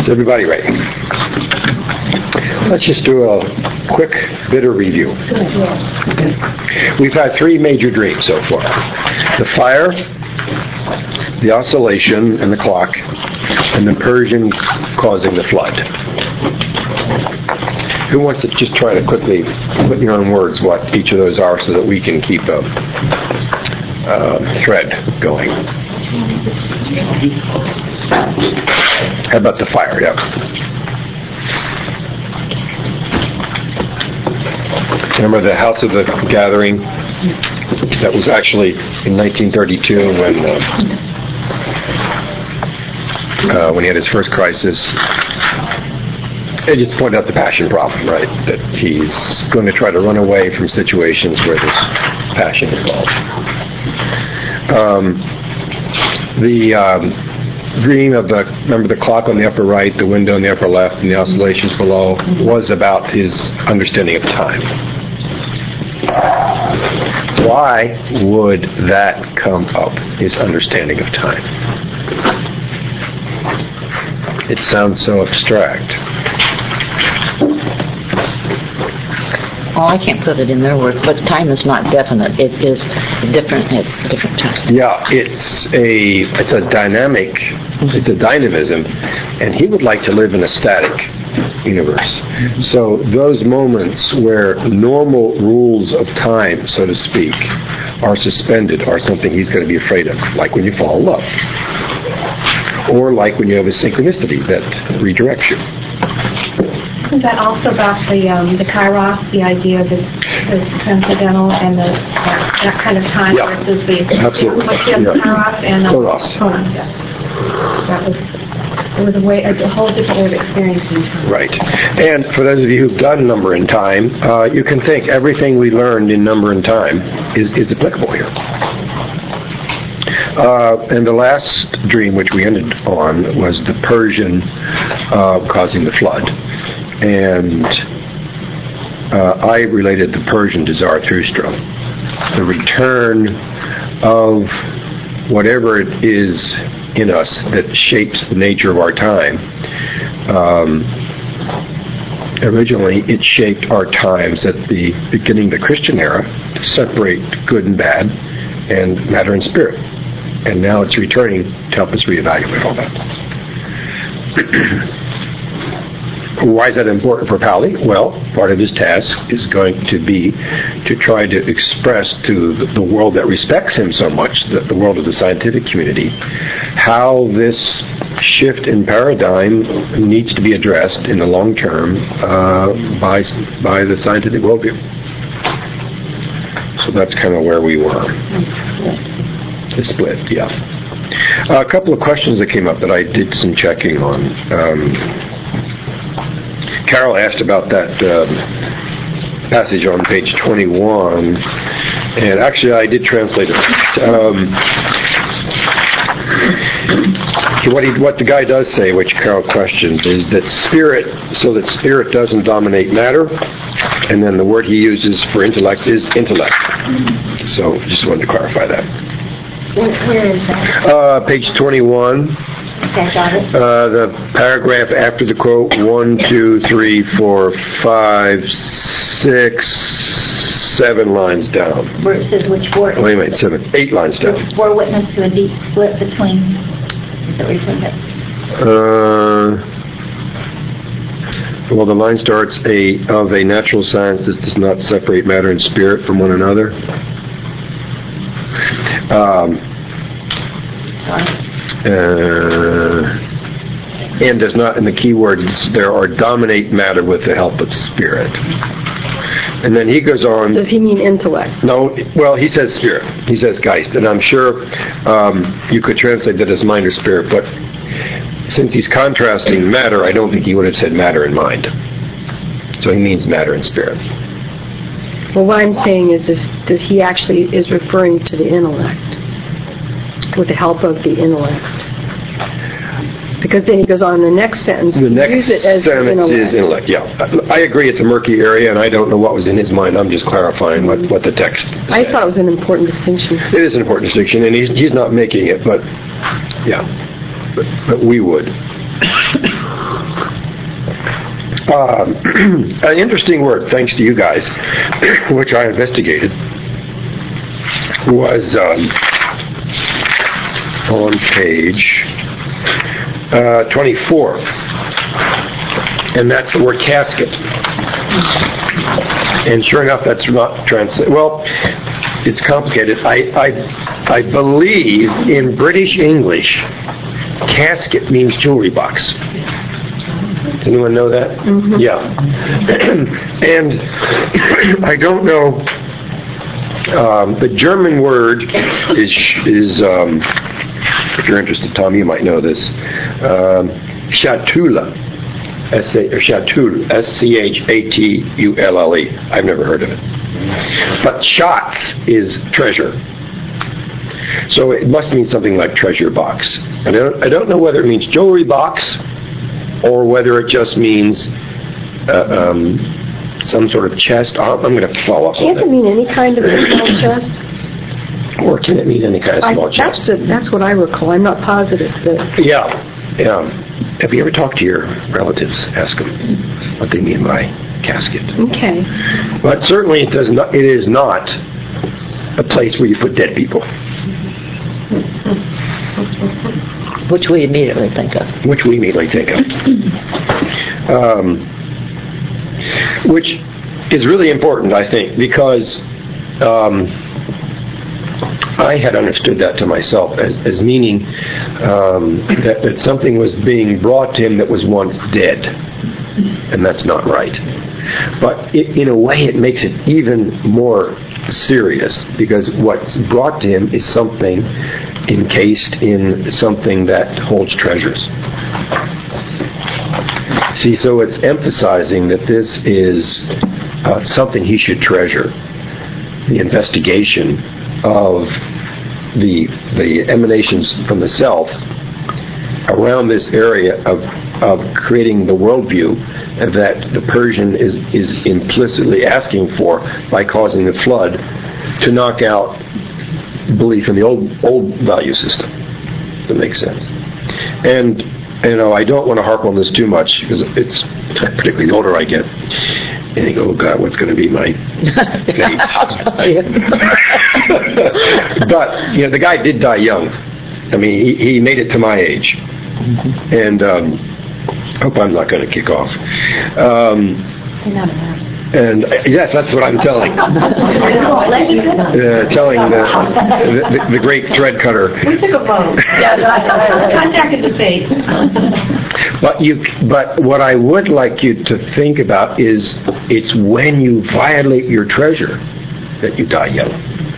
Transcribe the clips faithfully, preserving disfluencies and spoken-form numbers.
Is everybody ready? Let's just do a quick bit of review. We've had three major dreams so far. The fire, the oscillation, and the clock, and the Persian causing the flood. Who wants to just try to quickly put in your own words what each of those are so that we can keep a, a thread going? How about the fire? Yeah. Remember the House of the Gathering? That was actually in nineteen thirty-two when uh, uh, when he had his first crisis. It just pointed out the passion problem, right? That he's going to try to run away from situations where there's passion involved. Um, the um, dream of the, remember the clock on the upper right, the window on the upper left, and the oscillations below, was about his understanding of time. Why would that come up, his understanding of time? It sounds so abstract. Oh, I can't put it in their words, but time is not definite. It is different at different times. Yeah, it's a it's a dynamic, it's a dynamism, and he would like to live in a static universe. So those moments where normal rules of time, so to speak, are suspended are something he's going to be afraid of, like when you fall in love, or like when you have a synchronicity that redirects you. Isn't that also about the um, the kairos, the idea of the, the transcendental and the that, that kind of time Yeah. versus the Absolutely. what's the other Yeah. kairos and um, Chronos. Chronos, yes. That was it was a way a whole different way of experiencing time. Right. And for those of you who've done number and time, uh, you can think everything we learned in number and time is, is applicable here. Uh, and the last dream, which we ended on, was the Persian uh, causing the flood. And uh, I related the Persian to Zarathustra. The return of whatever it is in us that shapes the nature of our time. Um, originally, it shaped our times at the beginning of the Christian era to separate good and bad and matter and spirit. And now it's returning to help us reevaluate all that. Why is that important for Pauli? Well, part of his task is going to be to try to express to the world that respects him so much, the, the world of the scientific community, how this shift in paradigm needs to be addressed in the long term uh, by by the scientific worldview. So that's kind of where we were. The split, yeah. Uh, a couple of questions that came up that I did some checking on. Um, Carol asked about that um, passage on page twenty-one, and actually I did translate it. Um, what, he, what the guy does say, which Carol questioned, is that spirit, so that spirit doesn't dominate matter, and then the word he uses for intellect is intellect. So just wanted to clarify that. Where, where is that? Uh, page twenty-one. Okay, got it. Uh, the paragraph after the quote, one, two, three, four, five, six, seven lines down. Where it says which word? Wait a minute, seven, eight lines down. Which bore witness to a deep split between. Is that where you put that? Uh, well, the line starts a of a natural science that does not separate matter and spirit from one another. Um, uh, and does not, in the key words there are, dominate matter with the help of spirit. And then he goes on. Does he mean intellect? No, well, he says spirit. He says Geist. And I'm sure um, you could translate that as mind or spirit, but since he's contrasting matter, I don't think he would have said matter and mind. So he means matter and spirit. Well, what I'm saying is, is, does he actually is referring to the intellect, with the help of the intellect? Because then he goes on in the next sentence. The to next use it as sentence intellect. is intellect, yeah. I agree it's a murky area, and I don't know what was in his mind. I'm just clarifying what, what the text said. I thought it was an important distinction. It is an important distinction, and he's, he's not making it, but, yeah. But, but we would. Um, an interesting work, thanks to you guys, which I investigated, was um, on page uh, twenty-four, and that's the word casket. And sure enough, that's not translated. Well, it's complicated. I, I, I believe in British English, casket means jewelry box. Does anyone know that? Mm-hmm. Yeah. And I don't know. Um, the German word is is. Um, if you're interested, Tom, you might know this. Um, Schatulle. S A, or Schatulle, S C H A T U L L E. I've never heard of it. But Schatz is treasure. So it must mean something like treasure box. And I don't, I don't know whether it means jewelry box or whether it just means uh, um, some sort of chest. I'm going to have to follow up Can't on it mean any kind of a small chest? Or can it mean any kind of small I, chest? That's, the, that's what I recall. I'm not positive. But Yeah, yeah. Have you ever talked to your relatives? Ask them what they mean by casket. Okay. But certainly it does not. It is not a place where you put dead people. Which we immediately think of. Which we immediately think of. Um, which is really important, I think, because um, I had understood that to myself as, as meaning um, that, that something was being brought to him that was once dead. And that's not right. But it, in a way, it makes it even more serious, because what's brought to him is something encased in something that holds treasures. See, so it's emphasizing that this is uh, something he should treasure. The investigation of the the emanations from the self around this area of of creating the worldview that the Persian is is implicitly asking for by causing the flood to knock out belief in the old old value system. Does that make sense? And you know, I don't want to harp on this too much, because it's particularly the older I get. I think, oh God, what's going to be my fate? But you know, the guy did die young. I mean, he, he made it to my age, and um, I hope I'm not going to kick off. Um, and uh, yes, that's what I'm telling. Uh, telling the, the, the great thread cutter. We took a vote. Contacted the faith. But you, but what I would like you to think about is, it's when you violate your treasure that you die young.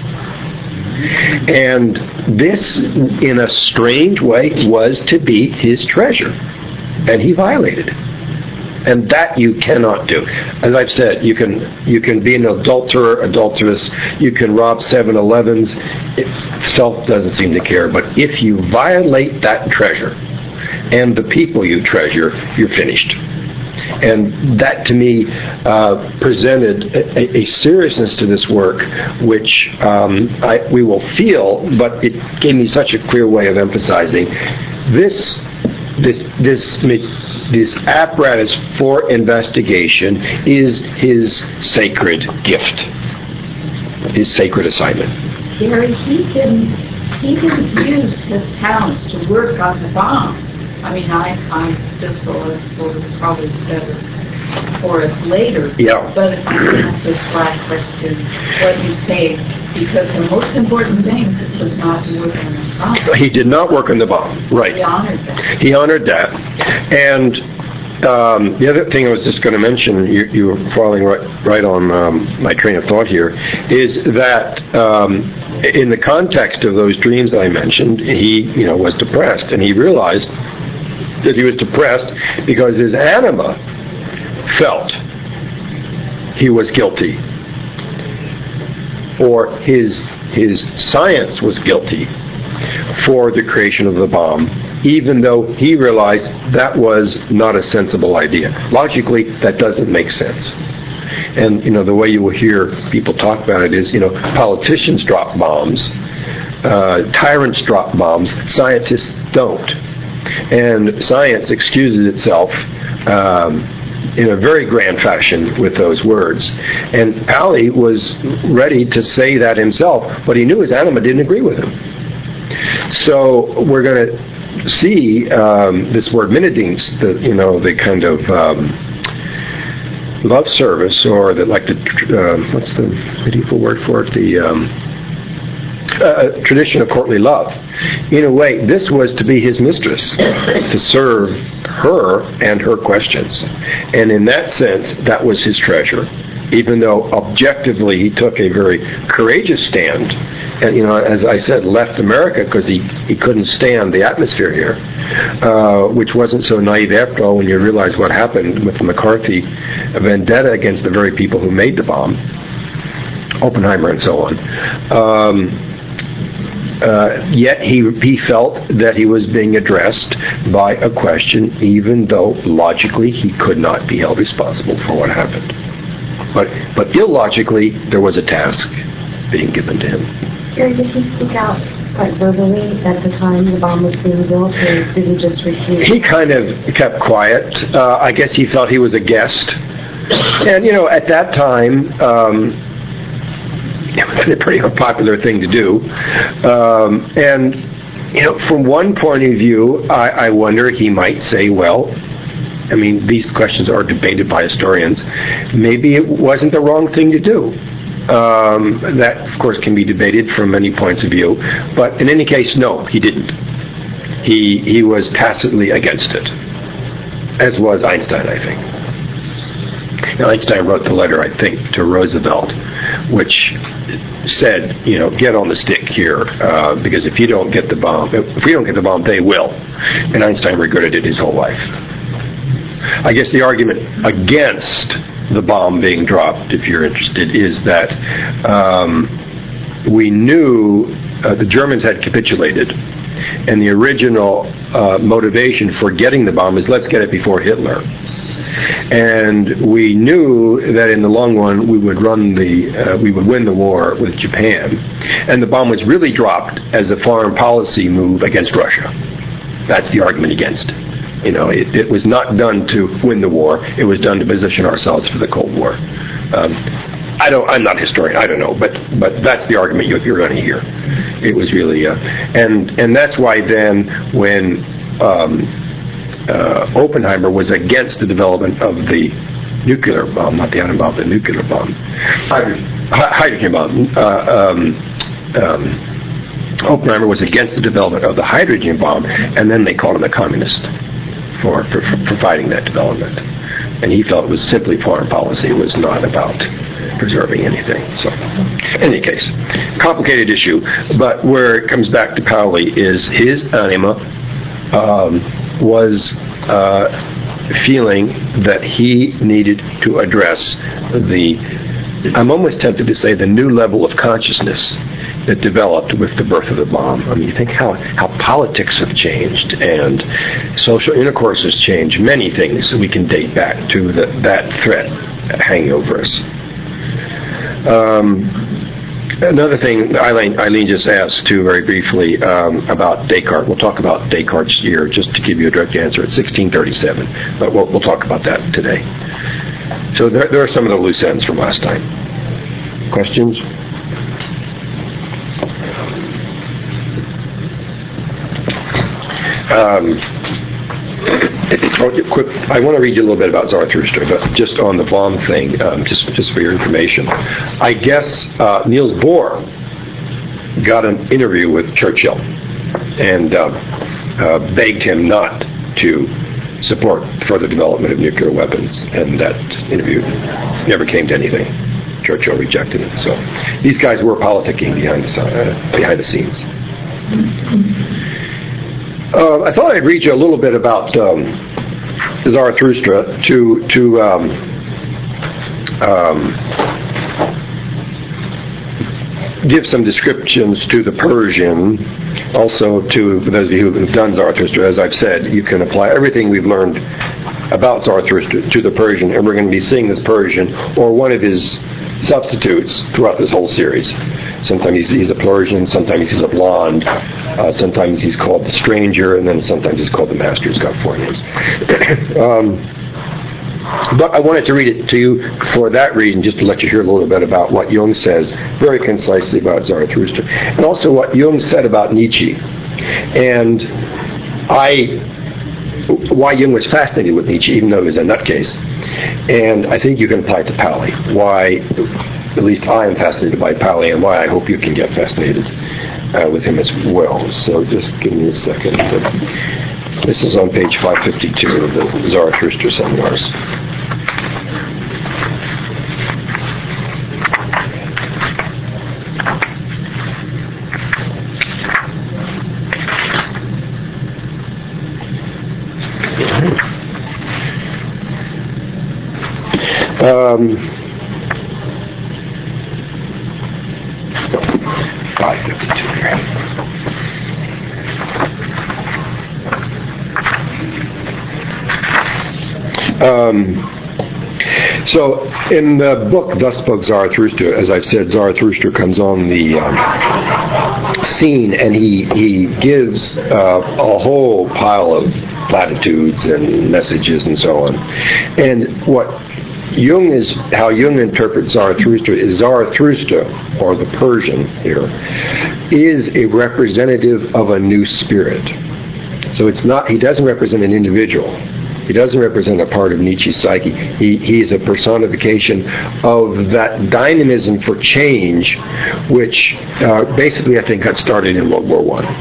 And this, in a strange way, was to be his treasure, and he violated it. And that you cannot do. As I've said, you can you can be an adulterer, adulteress. You can rob seven elevens. Self doesn't seem to care. But if you violate that treasure and the people you treasure, you're finished. And that, to me, uh, presented a, a seriousness to this work, which um, I, we will feel, but it gave me such a clear way of emphasizing this. This this this apparatus for investigation is his sacred gift, his sacred assignment. Gary, he didn't he didn't use his talents to work on the bomb. I mean, I I just saw it for probably better for us later. Yeah. But if I can answer this last question, what you say, because the most important thing was not to work on the bomb. He did not work on the bomb, right? He honored that. He honored that. And um, the other thing I was just going to mention, you, you were following right, right on um, my train of thought here, is that um, in the context of those dreams that I mentioned, he, you know, was depressed, and he realized that he was depressed because his anima felt he was guilty, or his his science was guilty for the creation of the bomb, even though he realized that was not a sensible idea. Logically, that doesn't make sense. And, you know, the way you will hear people talk about it is, you know, politicians drop bombs, uh, tyrants drop bombs, scientists don't. And science excuses itself um, in a very grand fashion with those words. And Ali was ready to say that himself, but he knew his anima didn't agree with him. So we're going to see um, this word minadins, the you know the kind of um, love service, or the like the uh, what's the medieval word for it? The um, uh, tradition of courtly love. In a way, this was to be his mistress, to serve her and her questions, and in that sense, that was his treasure. Even though objectively he took a very courageous stand, and you know, as I said, left America because he, he couldn't stand the atmosphere here, uh, which wasn't so naive after all when you realize what happened with the McCarthy vendetta against the very people who made the bomb, Oppenheimer and so on. Um, Uh, yet he he felt that he was being addressed by a question, even though logically he could not be held responsible for what happened. But but illogically, there was a task being given to him. Gary, did he speak out like verbally at the time the bomb was being built, or did he just refuse? He kind of kept quiet. Uh, I guess he felt he was a guest. And, you know, at that time, um, it was a pretty unpopular thing to do. Um, and, you know, from one point of view, I, I wonder he might say, well, I mean, these questions are debated by historians. Maybe it wasn't the wrong thing to do. Um, that, of course, can be debated from many points of view. But in any case, no, he didn't. He he was tacitly against it, as was Einstein, I think. Now, Einstein wrote the letter, I think, to Roosevelt, which said, you know, get on the stick here, uh, because if you don't get the bomb, if we don't get the bomb, they will. And Einstein regretted it his whole life. I guess the argument against the bomb being dropped, if you're interested, is that um, we knew uh, the Germans had capitulated, and the original uh, motivation for getting the bomb is let's get it before Hitler. And we knew that in the long run we would run the uh, we would win the war with Japan, and the bomb was really dropped as a foreign policy move against Russia. That's the argument against. You know, it, it was not done to win the war. It was done to position ourselves for the Cold War. Um, I don't. I'm not a historian. I don't know, but but that's the argument you're, you're going to hear. It was really, uh, and and that's why then when um, uh, Oppenheimer was against the development of the nuclear bomb, not the atom bomb, the nuclear bomb, hydrogen, hydrogen bomb. Uh, um, um, Oppenheimer was against the development of the hydrogen bomb, and then they called him a communist. For, for, for fighting that development. And he felt it was simply foreign policy. It was not about preserving anything. So, in any case, complicated issue. But where it comes back to Pauli is his anima um, was uh, feeling that he needed to address the, I'm almost tempted to say, the new level of consciousness that developed with the birth of the bomb. I mean, you think how, how politics have changed and social intercourse has changed, many things that we can date back to the, that threat hanging over us. Um, another thing, Eileen, Eileen just asked too very briefly um, about Descartes. We'll talk about Descartes' year just to give you a direct answer. It's sixteen thirty-seven, but we'll, we'll talk about that today. So there, there are some of the loose ends from last time. Questions? Um, quick, I want to read you a little bit about Zarathustra, but just on the bomb thing, um, just just for your information. I guess uh, Niels Bohr got an interview with Churchill and uh, uh, begged him not to support further development of nuclear weapons, and that interview never came to anything. Churchill rejected it. So these guys were politicking behind the uh, behind the scenes. Uh, I thought I'd read you a little bit about um, Zarathustra to to um, um, give some descriptions to the Persian. Also, to for those of you who have done Zarathustra, as I've said, you can apply everything we've learned about Zarathustra to the Persian, and we're going to be seeing this Persian or one of his substitutes throughout this whole series. Sometimes he's, he's a Persian, sometimes he's a blonde, uh, sometimes he's called the stranger, and then sometimes he's called the master. He's got four names. um, But I wanted to read it to you for that reason, just to let you hear a little bit about what Jung says very concisely about Zarathustra, and also what Jung said about Nietzsche. And I, why Jung was fascinated with Nietzsche, even though he was a nutcase. And I think you can apply it to Pauli. Why, at least I am fascinated by Pauli, and why I hope you can get fascinated uh, with him as well. So just give me a second. This is on page five fifty-two of the Zarathustra Seminars. Um, five fifty-two here. Um, so in the book Thus Spoke Zarathustra, as I've said, Zarathustra comes on the um, scene, and he he gives uh, a whole pile of platitudes and messages and so on. And what Jung is, how Jung interprets Zarathustra is Zarathustra, or the Persian here, is a representative of a new spirit. So it's not, he doesn't represent an individual. He doesn't represent a part of Nietzsche's psyche. He, he is a personification of that dynamism for change, which uh, basically I think got started in World War One.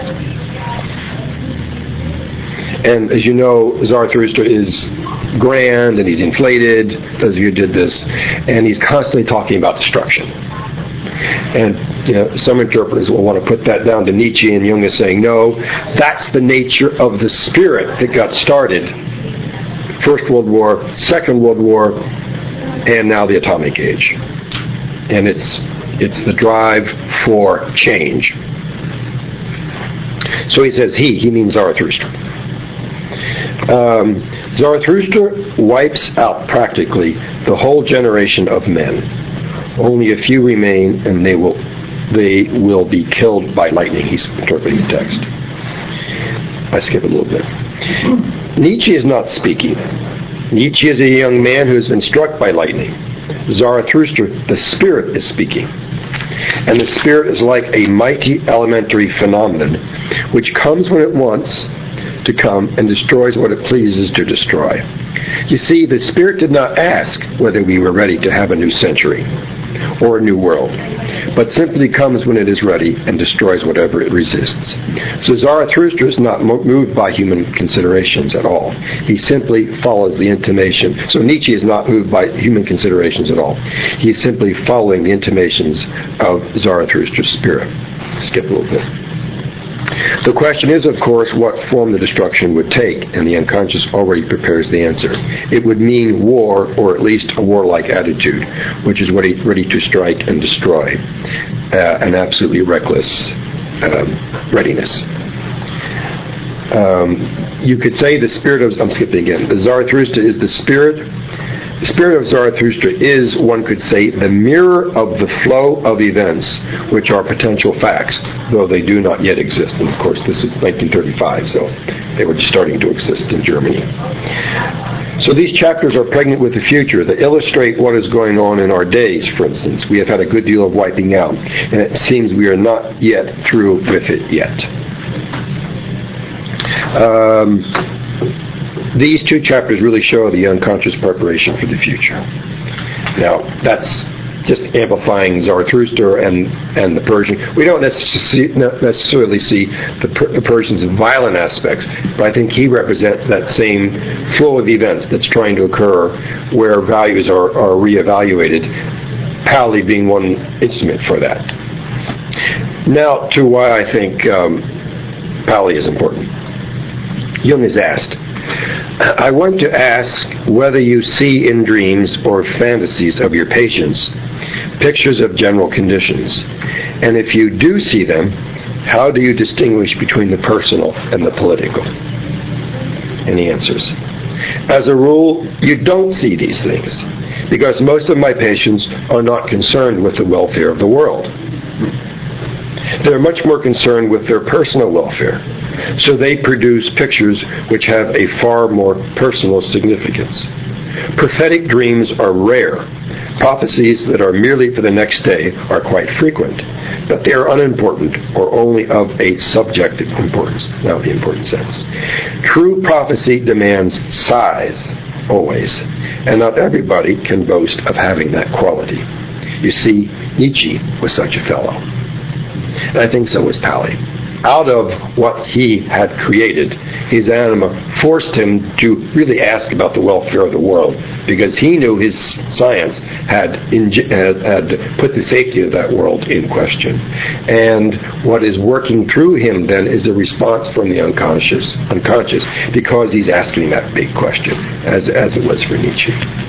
And as you know, Zarathustra is grand and he's inflated. Those of you who did this, and he's constantly talking about destruction. And you know, some interpreters will want to put that down to Nietzsche, and Jung is saying, no, that's the nature of the spirit that got started. First World War, Second World War, and now the atomic age. And it's it's the drive for change. So he says he, he means Zarathustra. Um, Zarathustra wipes out practically the whole generation of men. Only a few remain, and they will they will be killed by lightning. He's interpreting the text. I skip a little bit. Nietzsche is not speaking. Nietzsche is a young man who has been struck by lightning. Zarathustra, the spirit, is speaking. And the spirit is like a mighty elementary phenomenon which comes when it wants to come and destroys what it pleases to destroy. You see, the spirit did not ask whether we were ready to have a new century or a new world, but simply comes when it is ready and destroys whatever it resists. So Zarathustra is not moved by human considerations at all. He simply follows the intimation. So Nietzsche is not moved by human considerations at all. He's simply following the intimations of Zarathustra's spirit. Skip a little bit. The question is, of course, what form the destruction would take, and the unconscious already prepares the answer. It would mean war, or at least a warlike attitude, which is ready, ready to strike and destroy, uh, an absolutely reckless um, readiness. Um, you could say the spirit of, I'm skipping again, the Zarathustra is the spirit. The spirit of Zarathustra is, one could say, the mirror of the flow of events, which are potential facts, though they do not yet exist. And of course, this is nineteen thirty-five, so they were just starting to exist in Germany. So these chapters are pregnant with the future. They illustrate what is going on in our days, for instance. We have had a good deal of wiping out, and it seems we are not yet through with it yet. Um... These two chapters really show the unconscious preparation for the future. Now, that's just amplifying Zarathustra and, and the Persian. We don't necessarily see the, the Persian's violent aspects, but I think he represents that same flow of events that's trying to occur where values are, are reevaluated, Pauli being one instrument for that. Now, to why I think um, Pauli is important. Jung is asked, I want to ask whether you see in dreams or fantasies of your patients pictures of general conditions, and if you do see them, how do you distinguish between the personal and the political? And he answers, as a rule, you don't see these things, because most of my patients are not concerned with the welfare of the world. They're much more concerned with their personal welfare. So they produce pictures which have a far more personal significance. Prophetic dreams are rare. Prophecies that are merely for the next day are quite frequent, but they are unimportant or only of a subjective importance, not the important sense. True prophecy demands size, always, and not everybody can boast of having that quality. You see, Nietzsche was such a fellow, and I think so was Paley. Out of what he had created, his anima forced him to really ask about the welfare of the world, because he knew his science had, inge- had, had put the safety of that world in question. And what is working through him then is a response from the unconscious, unconscious, because he's asking that big question, as, as it was for Nietzsche.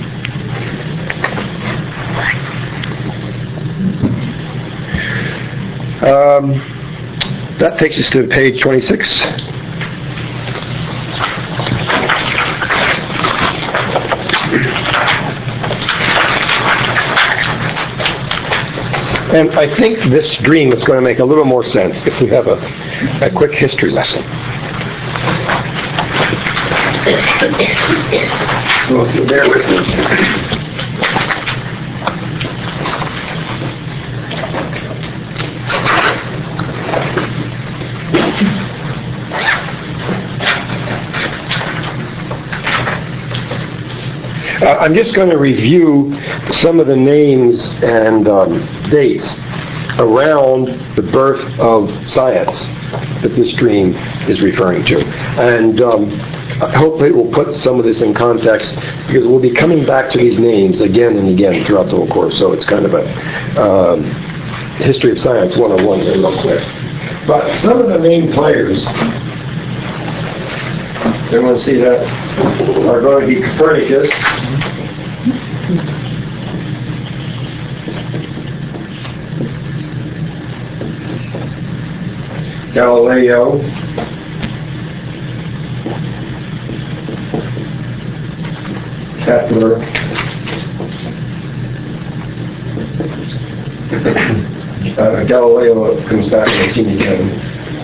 Um, That takes us to page twenty-six. And I think this dream is going to make a little more sense if we have a, a quick history lesson. So if you'll bear with me. Uh, I'm just going to review some of the names and um, dates around the birth of science that this dream is referring to. And um, hopefully it will put some of this in context, because we'll be coming back to these names again and again throughout the whole course. So it's kind of a um, history of science one oh one here real quick. But some of the main players, everyone see that, are going to be Copernicus, Galileo, Kepler, uh, Galileo comes back in the scene again,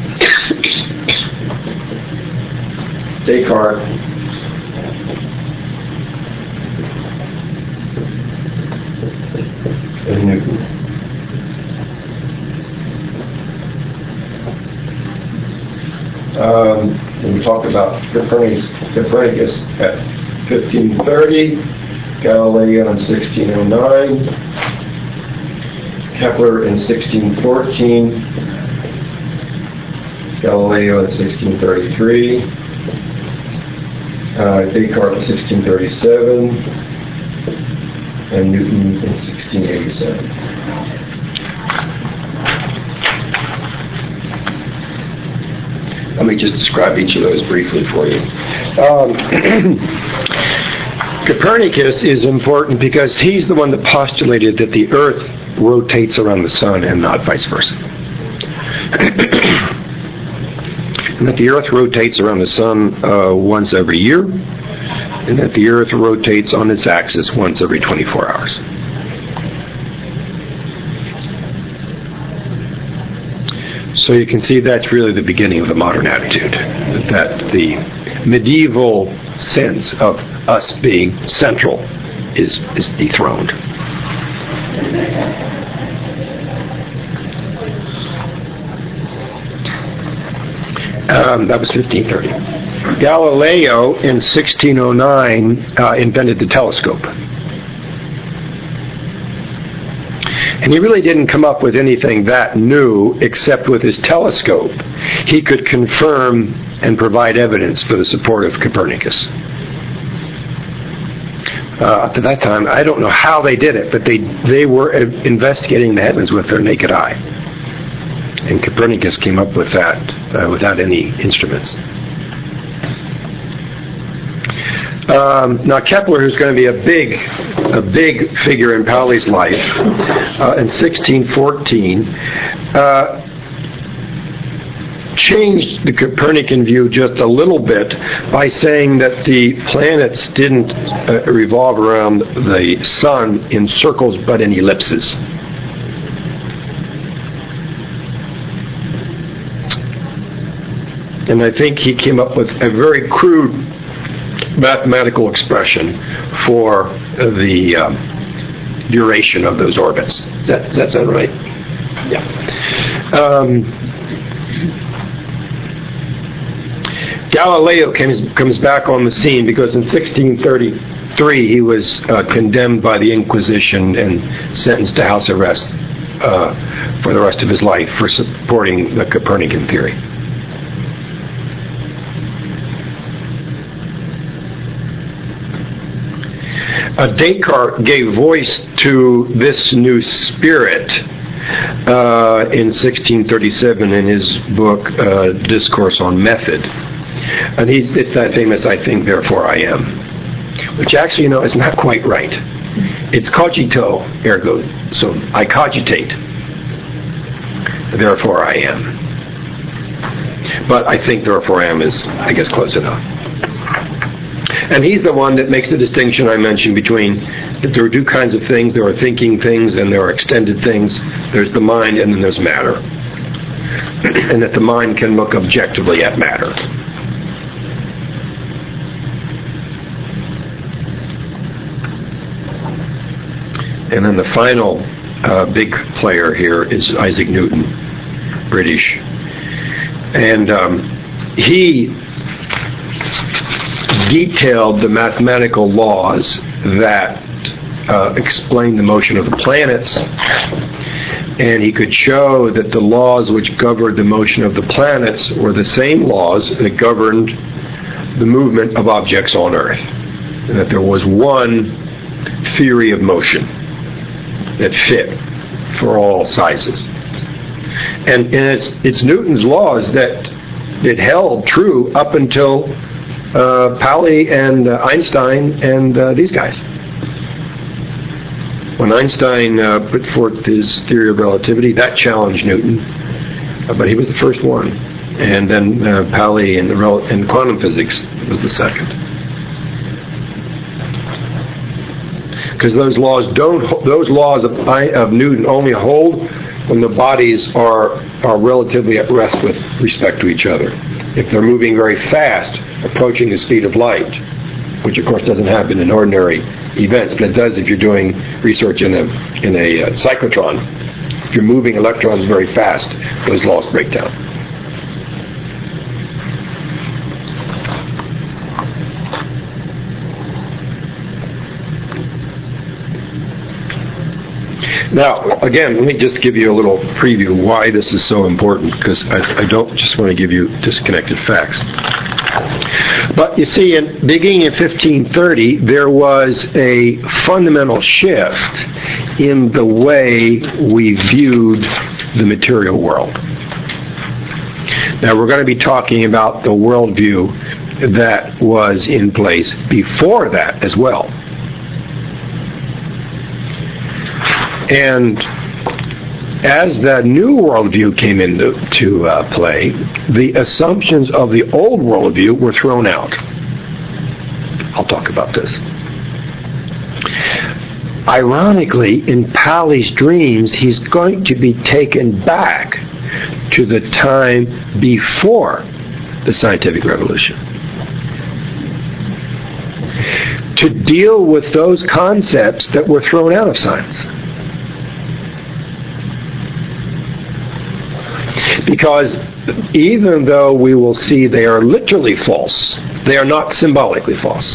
Descartes, and Newton. Um, and we talked about Copernicus, Copernicus at fifteen thirty, Galileo in sixteen oh nine, Kepler in sixteen fourteen, Galileo in sixteen thirty-three, uh, Descartes in sixteen thirty-seven, and Newton in sixteen eighty-seven. Let me just describe each of those briefly for you. Um, Copernicus is important because he's the one that postulated that the Earth rotates around the sun and not vice versa. And that the Earth rotates around the sun uh, once every year, and that the Earth rotates on its axis once every twenty-four hours. So you can see that's really the beginning of the modern attitude, that the medieval sense of us being central is, is dethroned. Um, that was fifteen thirty. Galileo in sixteen oh nine uh, invented the telescope. And he really didn't come up with anything that new, except with his telescope he could confirm and provide evidence for the support of Copernicus. Uh, up to that time, I don't know how they did it, but they they were investigating the heavens with their naked eye. And Copernicus came up with that uh, without any instruments. Um, now Kepler, who's going to be a big, a big figure in Pauli's life, uh, in sixteen fourteen, uh, changed the Copernican view just a little bit by saying that the planets didn't uh, revolve around the sun in circles but in ellipses. And I think he came up with a very crude mathematical expression for the um, duration of those orbits. Does that, does that sound right? Yeah. Um, Galileo comes, comes back on the scene because in sixteen thirty-three he was uh, condemned by the Inquisition and sentenced to house arrest uh, for the rest of his life for supporting the Copernican theory. Uh, Descartes gave voice to this new spirit uh, in sixteen thirty-seven in his book uh, Discourse on Method. And he's, it's that famous, I think, therefore I am. Which actually, you know, is not quite right. It's cogito, ergo. So I cogitate, therefore I am. But I think therefore I am is, I guess, close enough. And he's the one that makes the distinction I mentioned between that there are two kinds of things. There are thinking things and there are extended things. There's the mind and then there's matter. And that the mind can look objectively at matter. And then the final uh, big player here is Isaac Newton, British. And um, he detailed the mathematical laws that uh, explain the motion of the planets. And he could show that the laws which governed the motion of the planets were the same laws that governed the movement of objects on Earth. And that there was one theory of motion that fit for all sizes. And, and it's, it's Newton's laws that it held true up until uh, Pauli and uh, Einstein and uh, these guys. When Einstein uh, put forth his theory of relativity, that challenged Newton, uh, but he was the first one. And then uh, Pauli and, the rel- and quantum physics was the second. Because those laws don't, those laws of, of Newton only hold when the bodies are are relatively at rest with respect to each other. If they're moving very fast, approaching the speed of light, which of course doesn't happen in ordinary events, but it does if you're doing research in a in a uh, cyclotron. If you're moving electrons very fast, those laws break down. Now, again, let me just give you a little preview why this is so important, because I, I don't just want to give you disconnected facts. But you see, in beginning in fifteen thirty, there was a fundamental shift in the way we viewed the material world. Now, we're going to be talking about the worldview that was in place before that as well. And as that new worldview came into to, uh, play, the assumptions of the old worldview were thrown out. I'll talk about this. Ironically, in Pauli's dreams, he's going to be taken back to the time before the scientific revolution to deal with those concepts that were thrown out of science. Because even though we will see they are literally false, they are not symbolically false.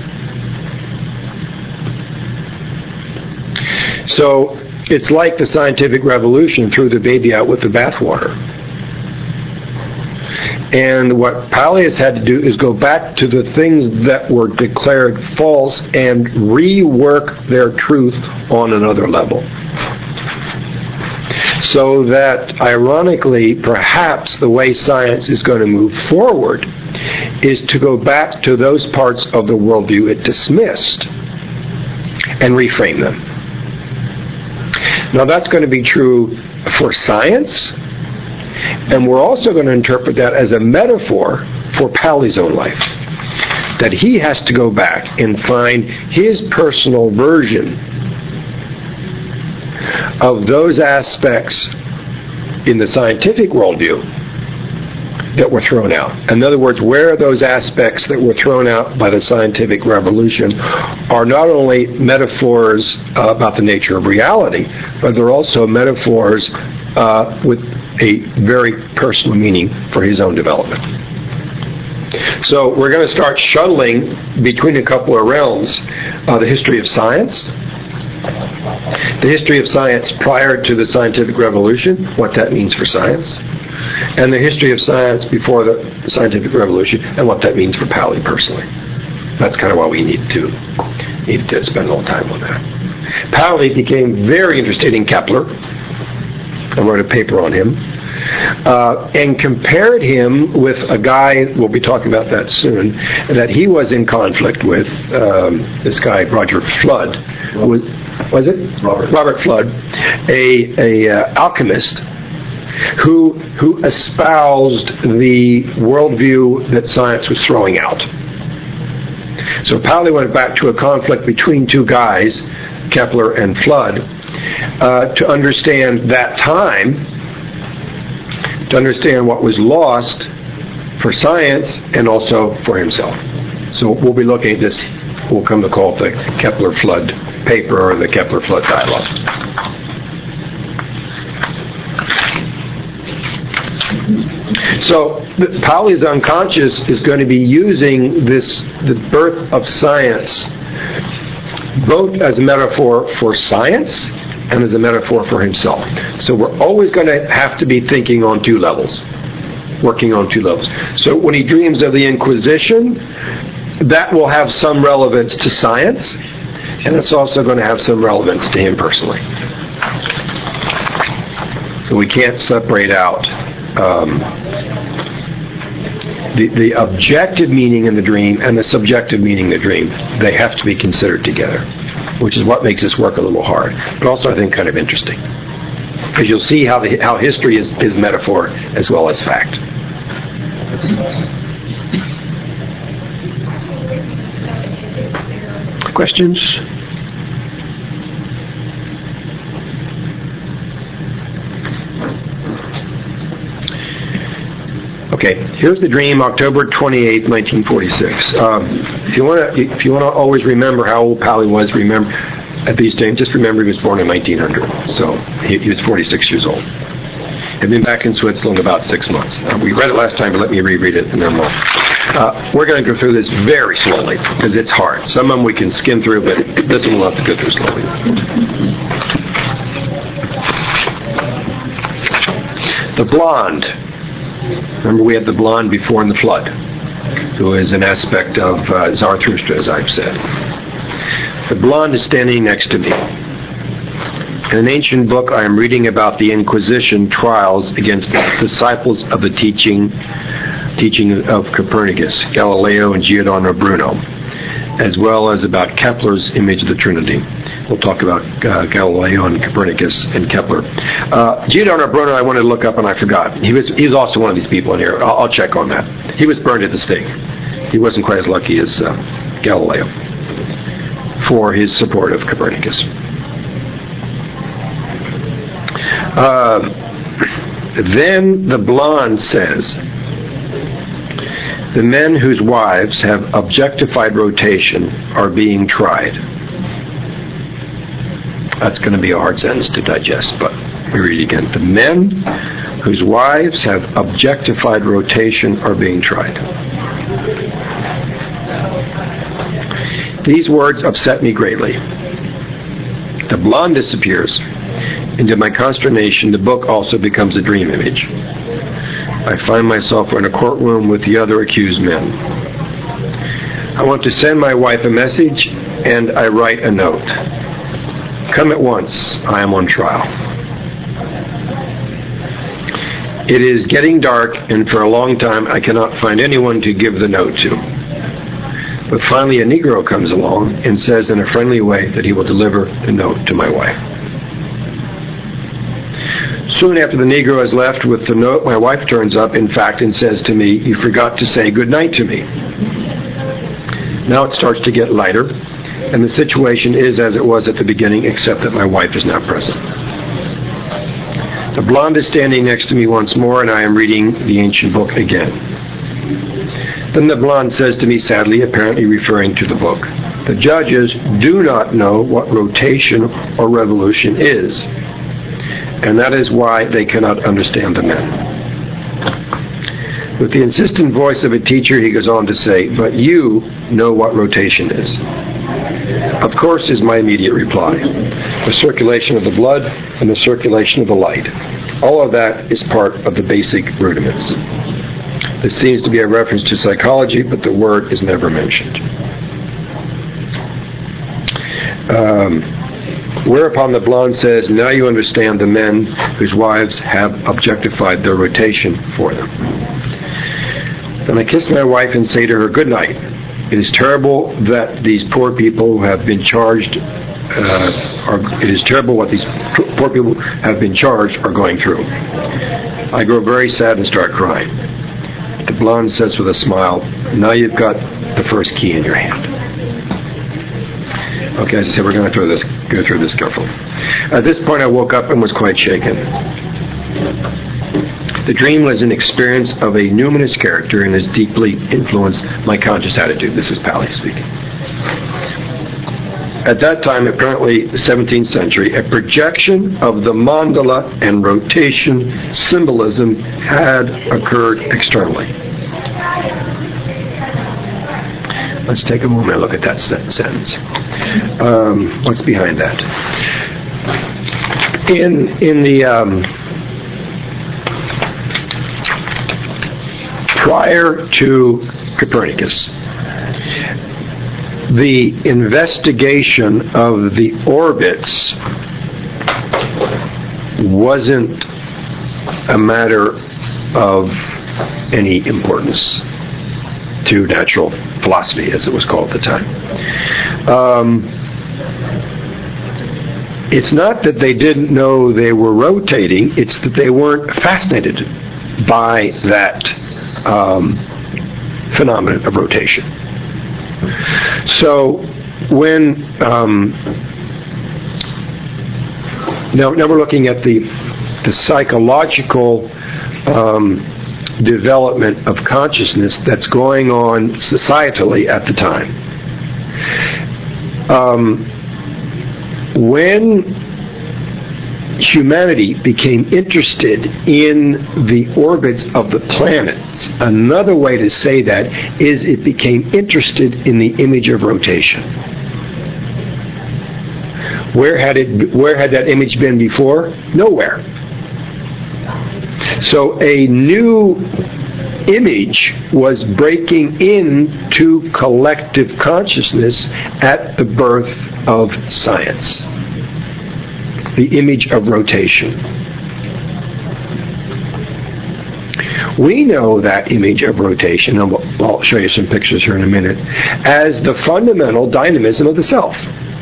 So it's like the scientific revolution threw the baby out with the bathwater. And what Pauli has had to do is go back to the things that were declared false and rework their truth on another level. So that, ironically, perhaps the way science is going to move forward is to go back to those parts of the worldview it dismissed and reframe them. Now, that's going to be true for science, and we're also going to interpret that as a metaphor for Pauli's own life. That he has to go back and find his personal version of those aspects in the scientific worldview that were thrown out. In other words, where those aspects that were thrown out by the scientific revolution are not only metaphors uh, about the nature of reality, but they're also metaphors uh, with a very personal meaning for his own development. So we're going to start shuttling between a couple of realms, uh, the history of science, the history of science prior to the scientific revolution, what that means for science, and the history of science before the scientific revolution, and what that means for Pauli personally. That's kind of why we need to need to spend a little time on that. Pauli became very interested in Kepler. I wrote a paper on him, uh, and compared him with a guy, we'll be talking about that soon, that he was in conflict with, um, this guy, Roger Flood. Was, was it? Robert. Robert Flood, a, a uh, alchemist who, who espoused the worldview that science was throwing out. So Pauli went back to a conflict between two guys, Kepler and Flood, uh, to understand that time, to understand what was lost for science and also for himself. So we'll be looking at this, we'll come to call it the Kepler-Flood paper or the Kepler-Flood dialogue. So Pauli's unconscious is going to be using this, the birth of science, both as a metaphor for science and as a metaphor for himself. So we're always going to have to be thinking on two levels, working on two levels. So when he dreams of the Inquisition, that will have some relevance to science, and it's also going to have some relevance to him personally. So we can't separate out um, the, the objective meaning in the dream and the subjective meaning in the dream. They have to be considered together, which is what makes this work a little hard, but also I think kind of interesting. Because you'll see how, the, how history is, is metaphor as well as fact. Questions? Okay, here's the dream, October twenty-eighth, nineteen forty-six. Um, if you want to, if you want to always remember how old Pauli was, remember at these days, just remember he was born in nineteen hundred, so he, he was forty-six years old. I've been back in Switzerland about six months. Uh, we read it last time, but let me reread it, and then we'll. Uh, we're going to go through this very slowly because it's hard. Some of them we can skim through, but this one we'll have to go through slowly. The blonde. Remember, we had the blonde before in the flood, who is an aspect of uh, Zarathustra, as I've said. The blonde is standing next to me. In an ancient book, I am reading about the Inquisition trials against the disciples of the teaching teaching of Copernicus, Galileo, and Giordano Bruno, as well as about Kepler's image of the Trinity. We'll talk about uh, Galileo and Copernicus and Kepler. Uh, Giordano Bruno, I wanted to look up and I forgot. He was he was also one of these people in here. I'll, I'll check on that. He was burned at the stake. He wasn't quite as lucky as uh, Galileo for his support of Copernicus. Uh, then the blonde says, the men whose wives have objectified rotation are being tried. That's going to be a hard sentence to digest, but we read it again. The men whose wives have objectified rotation are being tried. These words upset me greatly. The blonde disappears. And to my consternation, the book also becomes a dream image. I find myself in a courtroom with the other accused men. I want to send my wife a message, and I write a note. Come at once, I am on trial. It is getting dark, and for a long time I cannot find anyone to give the note to. But finally a Negro comes along and says in a friendly way that he will deliver the note to my wife. Soon after the Negro has left with the note, my wife turns up, in fact, and says to me, "You forgot to say good night to me." Now it starts to get lighter, and the situation is as it was at the beginning, except that my wife is not present. The blonde is standing next to me once more, and I am reading the ancient book again. Then the blonde says to me sadly, apparently referring to the book, "The judges do not know what rotation or revolution is, and that is why they cannot understand the men." With the insistent voice of a teacher, he goes on to say, "But you know what rotation is." "Of course," is my immediate reply. "The circulation of the blood and the circulation of the light. All of that is part of the basic rudiments." This seems to be a reference to psychology, but the word is never mentioned. Um, whereupon the blonde says, "Now you understand the men whose wives have objectified their rotation for them." Then I kiss my wife and say to her, "Good night. It is terrible that these poor people who have been charged, uh, are, it is terrible what these poor people have been charged are going through." I grow very sad and start crying. The blonde says with a smile, "Now you've got the first key in your hand." Okay, as I said, we're going to throw this, go through this carefully. At this point, I woke up and was quite shaken. The dream was an experience of a numinous character and has deeply influenced my conscious attitude. This is Pali speaking. At that time, apparently the seventeenth century, a projection of the mandala and rotation symbolism had occurred externally. Let's take a moment and look at that sentence. Um, what's behind that? In in the um, prior to Copernicus, the investigation of the orbits wasn't a matter of any importance to natural philosophy, as it was called at the time. Um, it's not that they didn't know they were rotating, it's that they weren't fascinated by that um, phenomenon of rotation. So when um, now, now we're looking at the the psychological um, development of consciousness that's going on societally at the time. Um, when humanity became interested in the orbits of the planets, another way to say that is it became interested in the image of rotation. Where had it? Where had that image been before? Nowhere. So a new image was breaking into collective consciousness at the birth of science. The image of rotation. We know that image of rotation, and I'll show you some pictures here in a minute, as the fundamental dynamism of the self.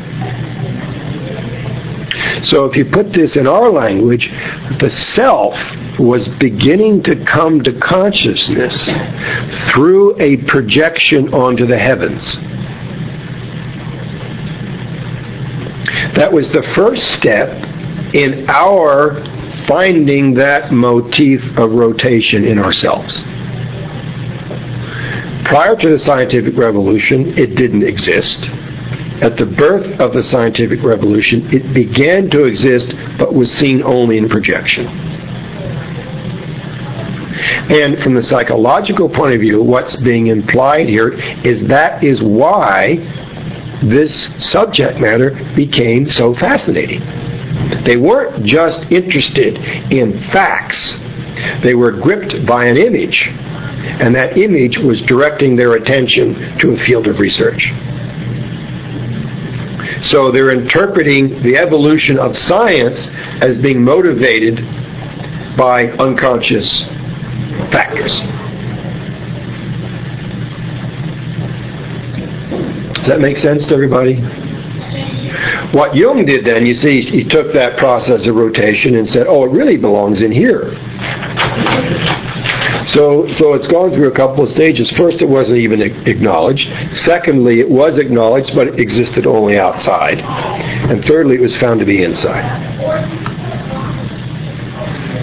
So if you put this in our language, the self was beginning to come to consciousness through a projection onto the heavens. That was the first step in our finding that motif of rotation in ourselves. Prior to the scientific revolution, it didn't exist. At the birth of the scientific revolution, it began to exist, but was seen only in projection. And from the psychological point of view, what's being implied here is that is why this subject matter became so fascinating. They weren't just interested in facts. They were gripped by an image, and that image was directing their attention to a field of research. So they're interpreting the evolution of science as being motivated by unconscious factors. Does that make sense to everybody? What Jung did then, you see, he took that process of rotation and said, oh, it really belongs in here. So, so it's gone through a couple of stages. First, it wasn't even acknowledged. Secondly, it was acknowledged, but it existed only outside. And thirdly, it was found to be inside.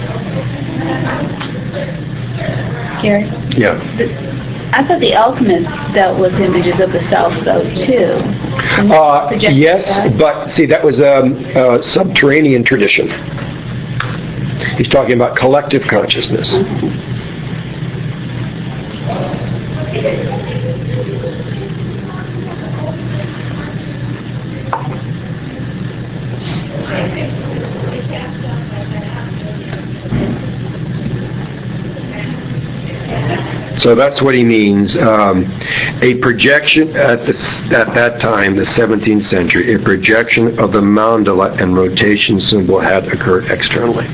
Gary? Yeah. I thought the alchemists dealt with images of the self, though, too. Uh, yes, but see, that was a, a subterranean tradition. He's talking about collective consciousness. So that's what he means. Um, a projection at, the, at that time, the seventeenth century, a projection of the mandala and rotation symbol had occurred externally.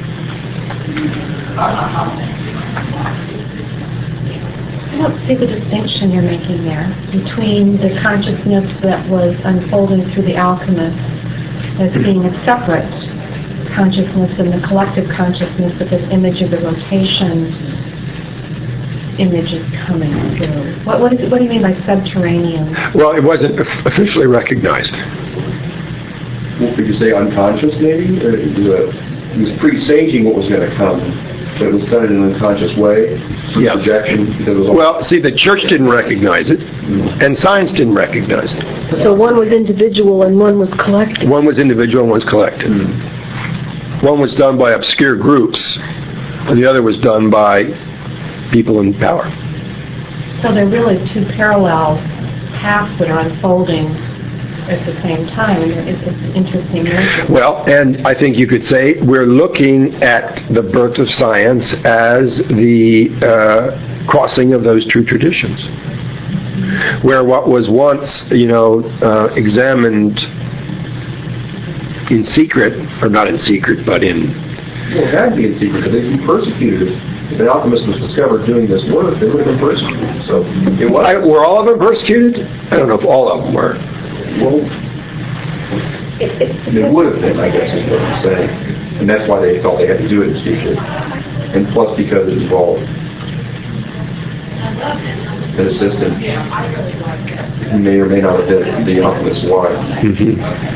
I don't see the distinction you're making there between the consciousness that was unfolding through the alchemist as being a separate consciousness and the collective consciousness of this image of the rotation image is coming through. What, what, is, what do you mean by subterranean? Well, it wasn't officially recognized. Well, could you say unconscious, maybe? Or it was presaging what was going to come, but it was done in an unconscious way? Yeah. Projection? Because it was all Well, see, the church didn't recognize it, and science didn't recognize it. So one was individual and one was collective. One was individual and one was collective. One was done by obscure groups, and the other was done by people in power. So they're really two parallel paths that are unfolding at the same time. And it's, it's interesting. Well, and I think you could say we're looking at the birth of science as the uh, crossing of those two traditions, where what was once, you know, uh, examined in secret, or not in secret, but in... Well, it had to be in secret, because they'd be persecuted. If the alchemist was discovered doing this work, they would have been persecuted. So it was. I, were all of them persecuted? I don't know if all of them were. Well, they would have been, I guess, is what I'm saying. And that's why they felt they had to do it in secret. And plus because it involved an assistant who may or may not have been the alchemist's wife. Mm-hmm.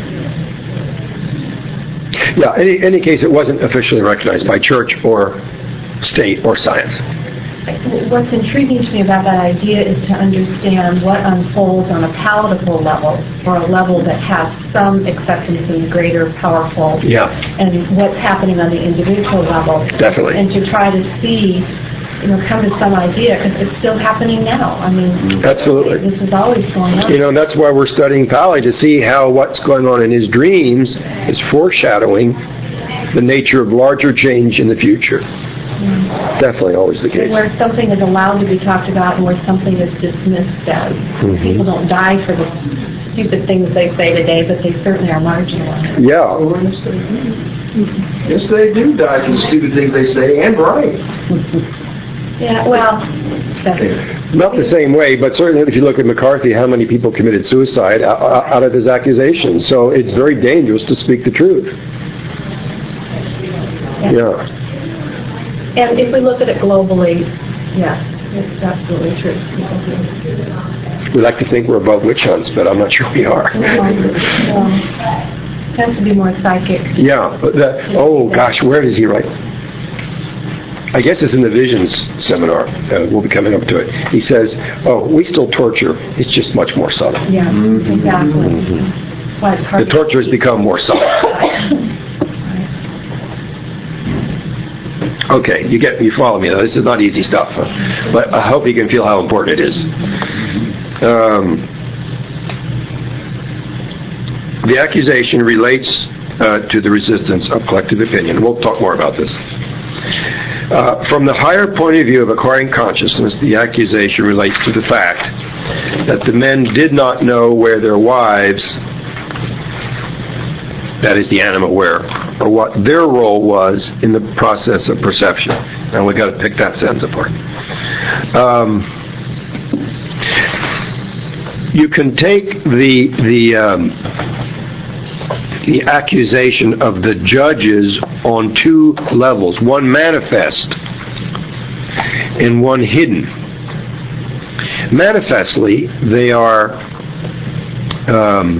Yeah, in any, any case, it wasn't officially recognized by church or state or science. What's intriguing to me about that idea is to understand what unfolds on a palatable level, or a level that has some acceptance in the greater powerful, yeah. and what's happening on the individual level. Definitely. And to try to see, you know, come to some idea, because it's still happening now. I mean, absolutely. This is always going on. You know, and that's why we're studying Pali, to see how what's going on in his dreams is foreshadowing the nature of larger change in the future. Mm. Definitely always the case. Where something is allowed to be talked about and where something is dismissed as. Mm-hmm. People don't die for the stupid things they say today, but they certainly are marginalized. Yeah. Oh, yes, they do. Yes, they do die for the stupid things they say, and right. Yeah, well, not the same way, but certainly if you look at McCarthy, how many people committed suicide out of his accusations. So it's very dangerous to speak the truth. Yeah. yeah. And if we look at it globally, yes, it's absolutely true. We like to think we're above witch hunts, but I'm not sure we are. No, no. It tends to be more psychic. Yeah. But that, oh, gosh, where does he write? I guess it's in the Visions seminar. Uh, we'll be coming up to it. He says, oh, we still torture. It's just much more subtle. Yeah, mm-hmm. exactly. Mm-hmm. Well, it's hard the torture has become more subtle. Okay, you get, you follow me. This is not easy stuff, huh? But I hope you can feel how important it is. Um, the accusation relates uh, to the resistance of collective opinion. We'll talk more about this. Uh, from the higher point of view of acquiring consciousness, the accusation relates to the fact that the men did not know where their wives, that is the anima were, or what their role was in the process of perception. Now we've got to pick that sentence apart. Um, you can take the the um, the accusation of the judges on two levels, one manifest and one hidden. Manifestly, they are um,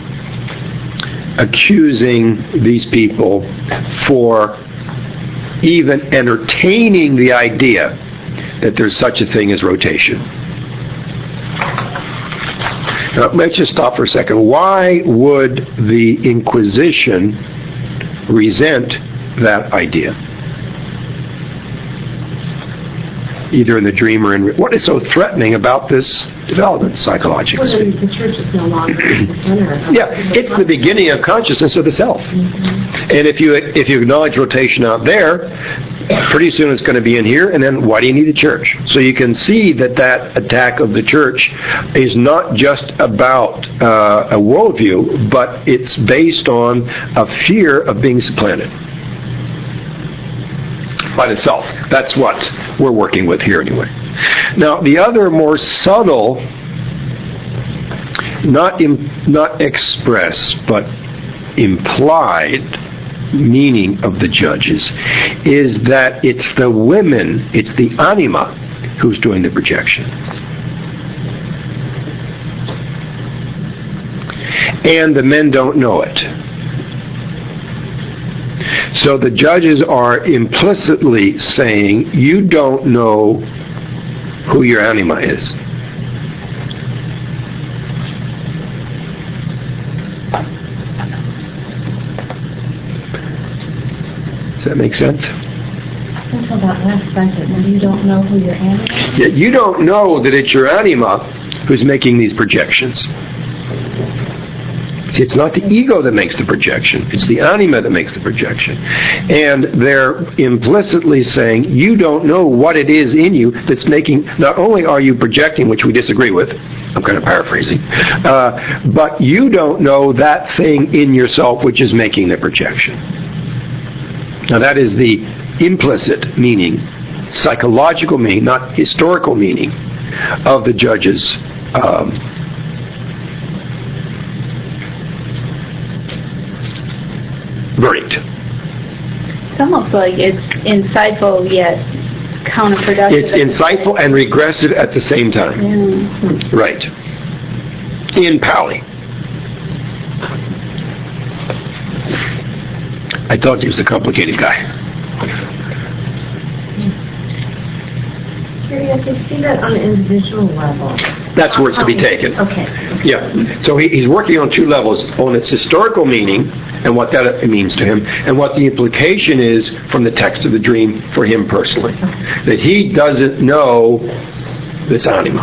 accusing these people for even entertaining the idea that there's such a thing as rotation. Now, let's just stop for a second. Why would the Inquisition resent that idea? Either in the dream or in... What is so threatening about this development, psychologically? Well, the church is no longer the center of Yeah, it's the beginning of consciousness of the self. Mm-hmm. And if you if you acknowledge rotation out there, pretty soon it's going to be in here, and then why do you need a church? So you can see that that attack of the church is not just about uh, a worldview, but it's based on a fear of being supplanted by itself. That's what we're working with here anyway. Now, the other more subtle, not im- not express, but implied meaning of the judges is that it's the women, it's the anima who's doing the projection. And the men don't know it. So the judges are implicitly saying, you don't know who your anima is. Does that make sense? Until that last sentence, you don't know who your anima is? Yeah, you don't know that it's your anima who's making these projections. See, it's not the ego that makes the projection. It's the anima that makes the projection. And they're implicitly saying, you don't know what it is in you that's making... Not only are you projecting, which we disagree with, I'm kind of paraphrasing, uh, but you don't know that thing in yourself which is making the projection. Now that is the implicit meaning, psychological meaning, not historical meaning, of the judges' um, verdict. It's almost like it's insightful yet counterproductive. It's insightful and regressive at the same time. Yeah. Right. In Pali. I told you he was a complicated guy. Curious to see that on an individual level. That's where it's to be taken. Okay. Yeah. So he, he's working on two levels, on its historical meaning and what that means to him, and what the implication is from the text of the dream for him personally. That he doesn't know this anima.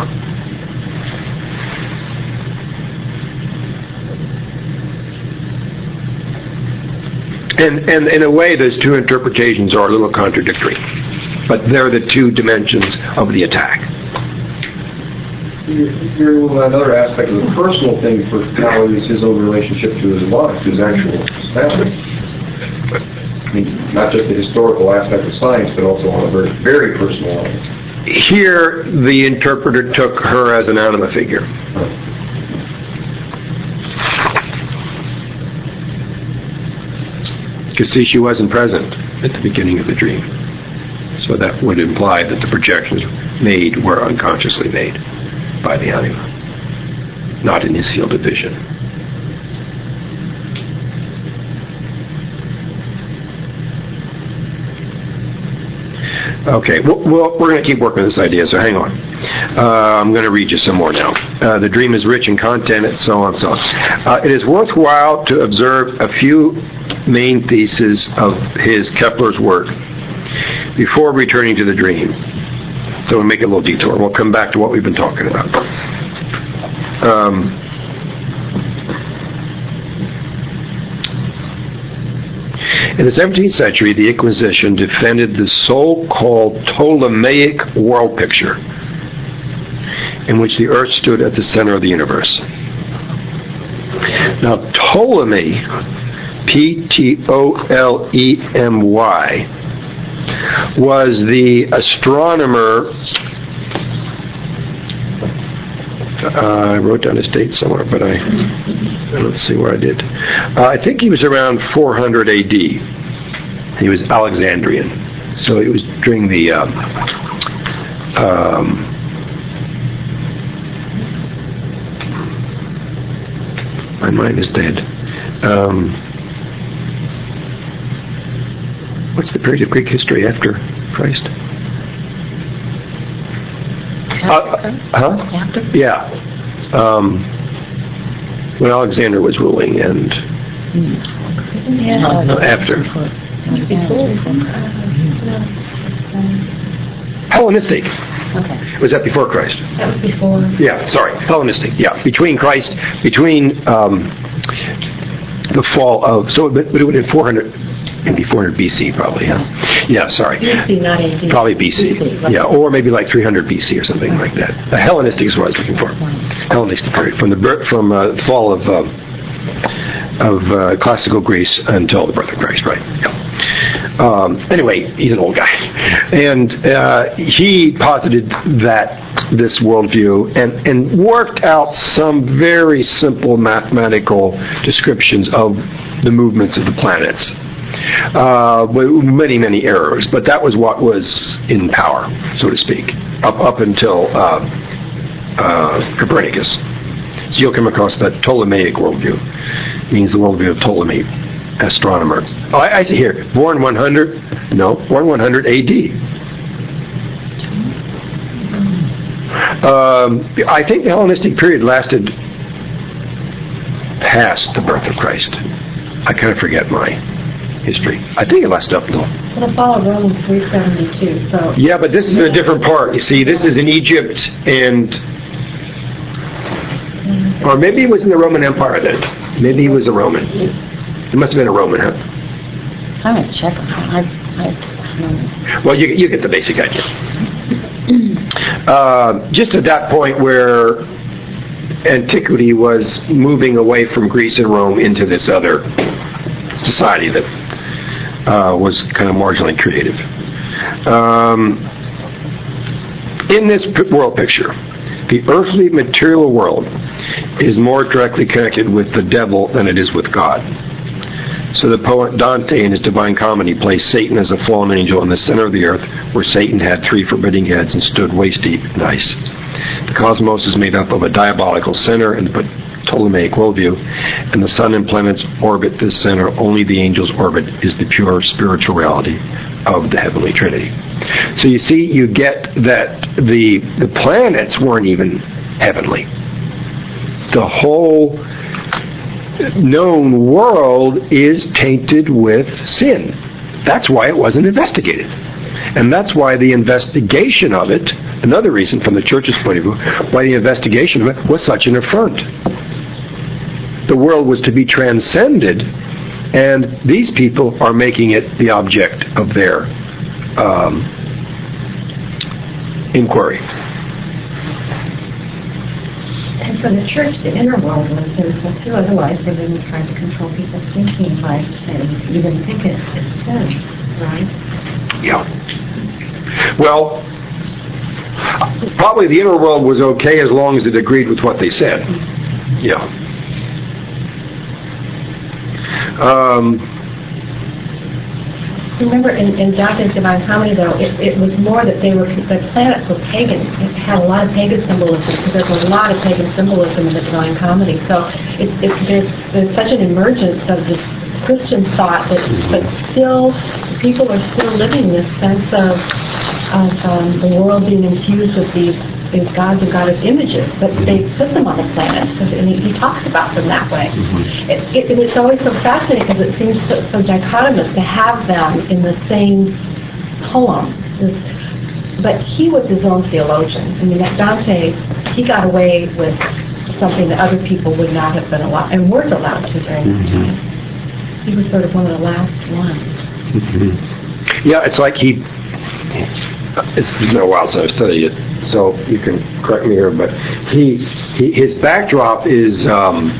And, and in a way, those two interpretations are a little contradictory. But they're the two dimensions of the attack. You're, another aspect of the personal thing for Cal is his own relationship to his wife, his actual family. I mean, not just the historical aspect of science, but also on a very, very personal level. Here, the interpreter took her as an anima figure. Because see, she wasn't present at the beginning of the dream. So that would imply that the projections made were unconsciously made by the anima, not in his field of vision. Okay, well, well we're going to keep working with this idea, so hang on. Uh, I'm going to read you some more now. Uh, the dream is rich in content, and so on and so on. Uh, it is worthwhile to observe a few main theses of his Kepler's work before returning to the dream. So we'll make a little detour. We'll come back to what we've been talking about. Um, in the seventeenth century, the Inquisition defended the so-called Ptolemaic world picture, in which the earth stood at the center of the universe. Now, Ptolemy, P T O L E M Y, was the astronomer. Uh, I wrote down his date somewhere, but I, I don't see where I did. Uh, I think he was around four hundred A D. He was Alexandrian, so it was during the um, um, my mind is dead. Um, what's the period of Greek history after Christ? Uh, huh? After? Yeah. Um, when Alexander was ruling and Yeah. uh, after. Before. Hellenistic. Okay. Was that before Christ? That was before. Yeah, sorry. Hellenistic. Yeah. Between Christ, between um, the fall of, so but it would have been four hundred, maybe four hundred B C probably, yeah. Yeah, sorry. B C, not A D. Probably B C. Yeah, or maybe like three hundred B C or something like that. Uh, Hellenistic is what I was looking for. Hellenistic period, from the birth, from uh, the fall of uh, of uh, classical Greece until the birth of Christ, right? Yeah. Um, anyway, he's an old guy, and uh, he posited that this worldview and and worked out some very simple mathematical descriptions of the movements of the planets. Uh, with many, many errors, but that was what was in power, so to speak, up up until uh, uh, Copernicus. So you'll come across that Ptolemaic worldview. It means the worldview of Ptolemy, astronomer. Oh, I, I see here, born one hundred, no, born one hundred A D. Um, I think the Hellenistic period lasted past the birth of Christ. I kind of forget my history. I think it lasted up till. Well, the fall of Rome was three seventy-two, so. Yeah, but this is in a different part. You see, this is in Egypt, and or maybe it was in the Roman Empire then. Maybe he was a Roman. It must have been a Roman, huh? I'm going to check. I, I, I don't know. Well, you you get the basic idea. Uh, just at that point where antiquity was moving away from Greece and Rome into this other society that uh, was kind of marginally creative. Um, in this p- world picture, the earthly material world is more directly connected with the devil than it is with God. So the poet Dante in his Divine Comedy plays Satan as a fallen angel in the center of the earth, where Satan had three forbidding heads and stood waist deep in ice. The cosmos is made up of a diabolical center in the Ptolemaic worldview, and the sun and planets orbit this center. Only the angel's orbit is the pure spiritual reality of the heavenly Trinity. So you see, you get that the the planets weren't even heavenly. The whole known world is tainted with sin. That's why it wasn't investigated. And that's why the investigation of it, another reason from the church's point of view, why the investigation of it was such an affront. The world was to be transcended, and these people are making it the object of their um, inquiry. And for the church, the inner world was sinful too. Otherwise, they wouldn't try to control people's thinking by saying, you didn't think it, it's sin, right? Yeah. Well, probably the inner world was okay as long as it agreed with what they said. Yeah. Um, Remember, in, in Dante's Divine Comedy, though, it, it was more that they were the planets were pagan. It had a lot of pagan symbolism, because there's a lot of pagan symbolism in the Divine Comedy. So it, it, there's there's such an emergence of this Christian thought, that, but still, people are still living this sense of of um, the world being infused with these these gods and goddess images, but they put them on the planets, and he, he talks about them that way. Mm-hmm. It, it, and it's always so fascinating because it seems so, so dichotomous to have them in the same poem. This, but he was his own theologian. I mean, that Dante, he got away with something that other people would not have been allowed, and weren't allowed to during mm-hmm. that time. He was sort of one of the last ones. Mm-hmm. Yeah, it's like he. It's been a while since I've studied it, so you can correct me here, but he, he his backdrop is um,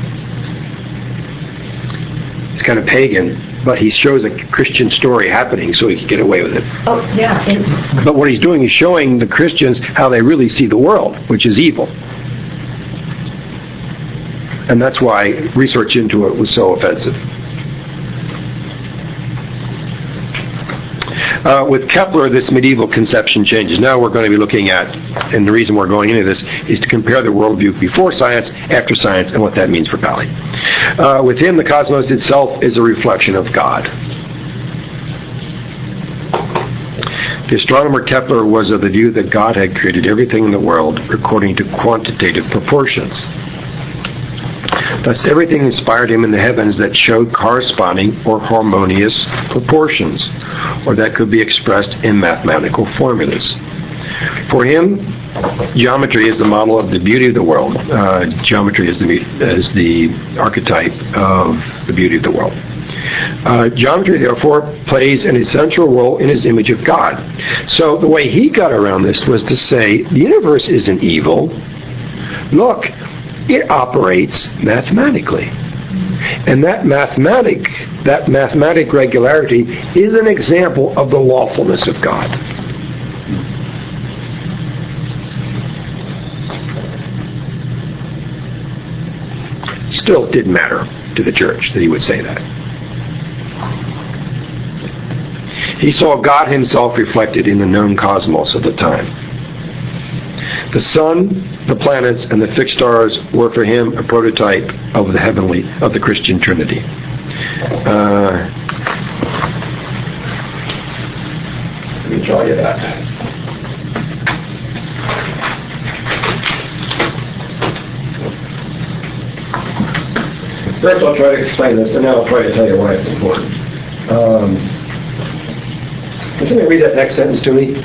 it's kind of pagan, but he shows a Christian story happening so he can get away with it. Oh, yeah. And but what he's doing is showing the Christians how they really see the world, which is evil. And that's why research into it was so offensive. Uh, with Kepler, this medieval conception changes. Now we're going to be looking at, and the reason we're going into this is to compare the worldview before science, after science, and what that means for Pali. Uh, with him, the cosmos itself is a reflection of God. The astronomer Kepler was of the view that God had created everything in the world according to quantitative proportions. Thus, everything inspired him in the heavens that showed corresponding or harmonious proportions, or that could be expressed in mathematical formulas. For him, geometry is the model of the beauty of the world. Uh, geometry is the, is the archetype of the beauty of the world. Uh, geometry, therefore, plays an essential role in his image of God. So the way he got around this was to say, the universe isn't evil. Look, it operates mathematically. And that mathematic, that mathematic regularity is an example of the lawfulness of God. Still, it didn't matter to the church that he would say that. He saw God himself reflected in the known cosmos of the time. The sun, the planets, and the fixed stars were for him a prototype of the heavenly, of the Christian Trinity. Uh, let me draw you that. First, I'll try to explain this, and then I'll try to tell you why it's important. Um, can somebody read that next sentence to me?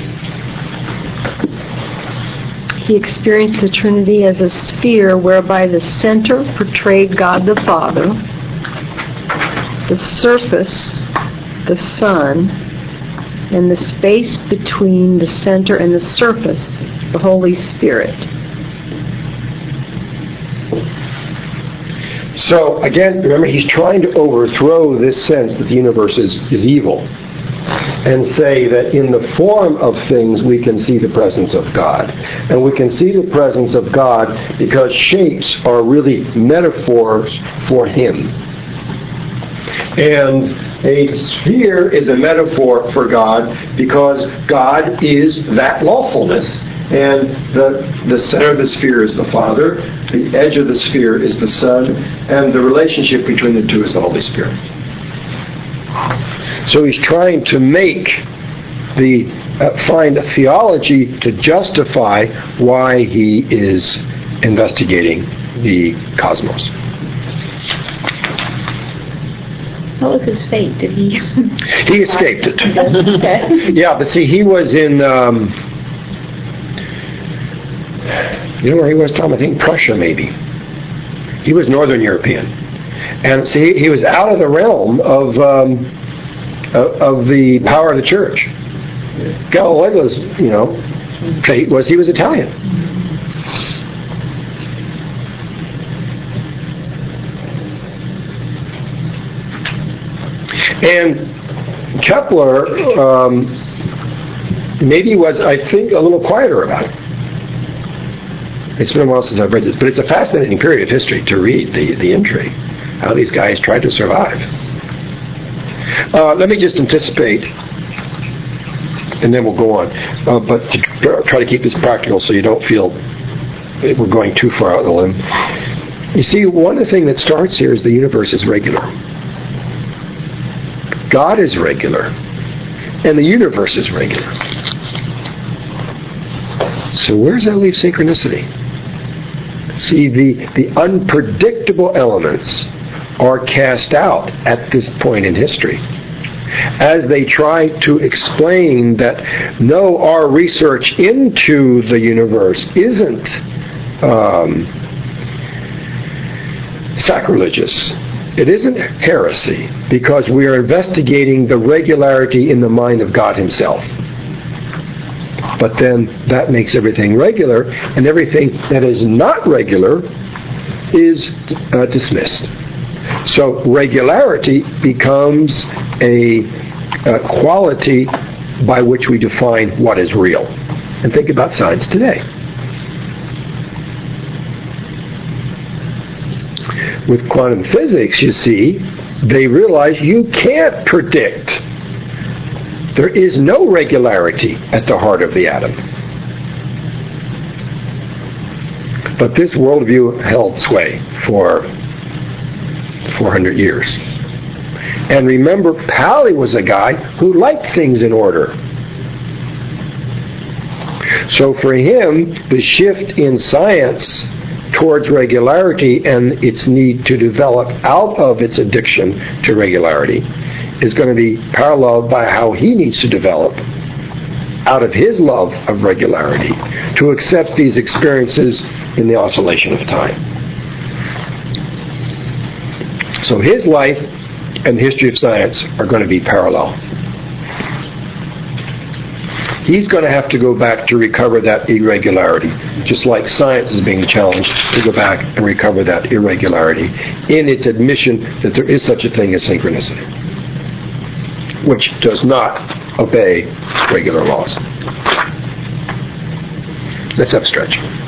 He experienced the Trinity as a sphere whereby the center portrayed God the Father, the surface, the Son, and the space between the center and the surface, the Holy Spirit. So, again, remember, he's trying to overthrow this sense that the universe is, is evil and say that in the form of things we can see the presence of God. And we can see the presence of God because shapes are really metaphors for Him. And a sphere is a metaphor for God because God is that lawfulness. And the, the center of the sphere is the Father, the edge of the sphere is the Son, and the relationship between the two is the Holy Spirit. So he's trying to make the, uh, find a theology to justify why he is investigating the cosmos. What was his fate? Did he? He escaped it. Okay. Yeah, but see, he was in, um, you know where he was, Tom? I think Prussia, maybe. He was Northern European. And see, he was out of the realm of um, of the power of the church. Galileo's, you know, fate was he was Italian. And Kepler um, maybe was, I think, a little quieter about it. It's been a while since I've read this, but it's a fascinating period of history to read, the, the intrigue, how these guys tried to survive. Uh, let me just anticipate, and then we'll go on, uh, but to try to keep this practical so you don't feel that we're going too far out on a limb. You see, one of the things that starts here is the universe is regular. God is regular, and the universe is regular. So where does that leave synchronicity? See, the, the unpredictable elements are cast out at this point in history as they try to explain that, no, our research into the universe isn't um, sacrilegious. It isn't heresy, because we are investigating the regularity in the mind of God Himself. But then that makes everything regular, and everything that is not regular is uh, dismissed. So regularity becomes a, a quality by which we define what is real. And think about science today. With quantum physics, you see, they realize you can't predict. There is no regularity at the heart of the atom. But this worldview held sway for four hundred years. And remember, Pauli was a guy who liked things in order. So for him, the shift in science towards regularity and its need to develop out of its addiction to regularity is going to be paralleled by how he needs to develop out of his love of regularity to accept these experiences in the oscillation of time. So his life and the history of science are going to be parallel. He's going to have to go back to recover that irregularity, just like science is being challenged to go back and recover that irregularity in its admission that there is such a thing as synchronicity, which does not obey regular laws. Let's have a stretch.